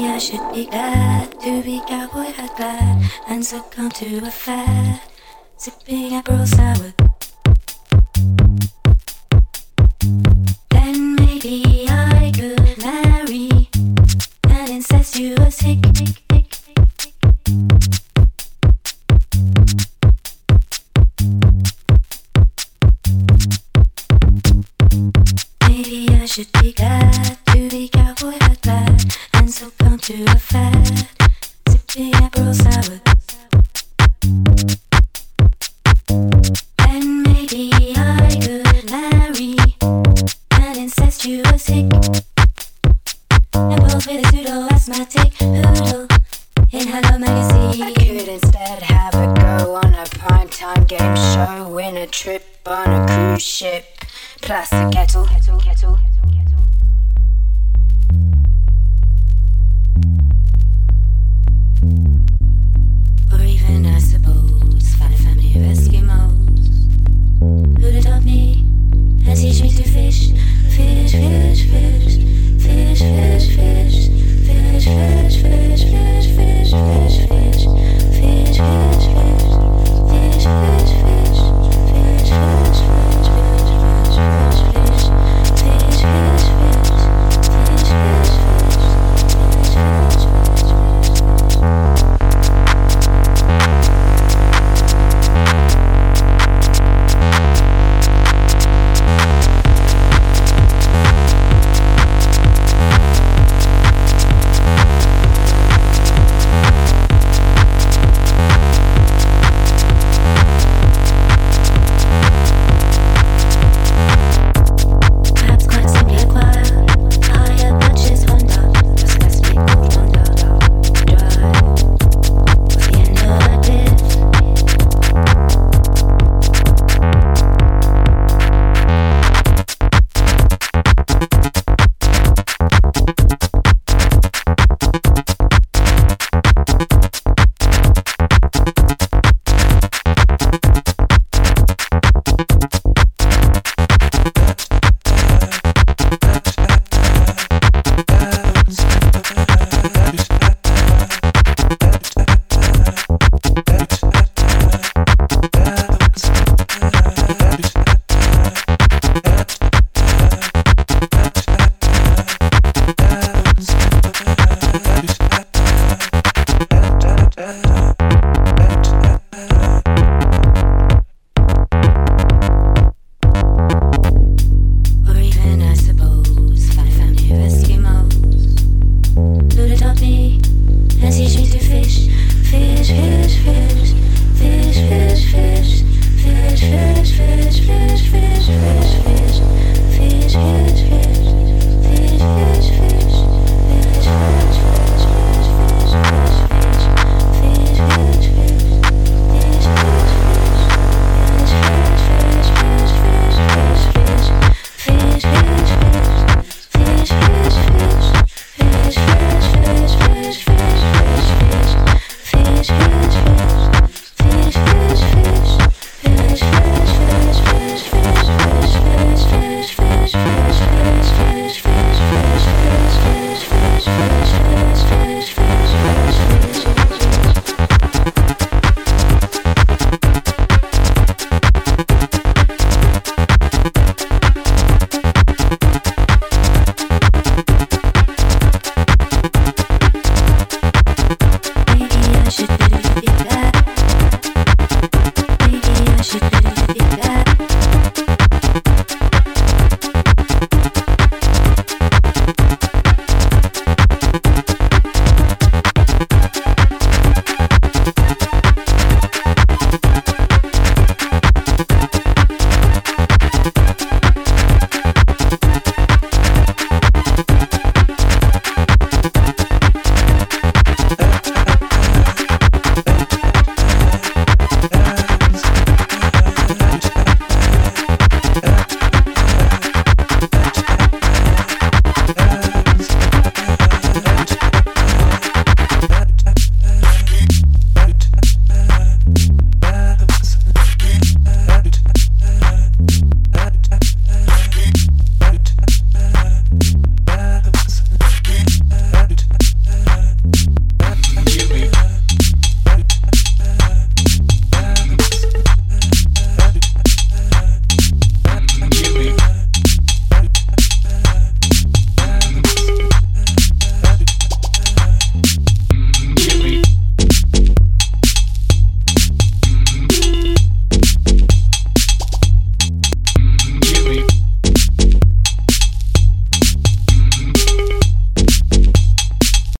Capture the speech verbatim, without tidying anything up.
I should be glad to be cowboy hat glad and succumb to a fad, sipping April sour. Then maybe I could marry an incestuous hick, hick, hick, hick, maybe I should be glad to be cowboy hat glad and succumb to a fad, sipping April sour. And maybe I could marry an incestuous hick, and pose with a pseudo-asthmatic hoodle in Hello Magazine. I could instead have a go on a primetime game show, win a trip on a cruise ship, plus a kettle, kettle, kettle.